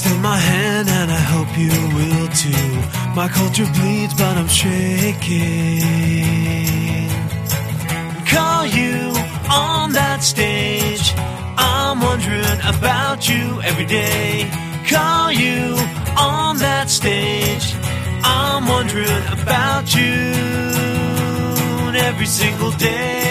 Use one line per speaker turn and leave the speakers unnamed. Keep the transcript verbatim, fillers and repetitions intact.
feel my hand and I hope you will too. My culture bleeds but I'm shaking. Call you on that stage, I'm wondering about you every day. Call you on that stage, I'm wondering about you every single day.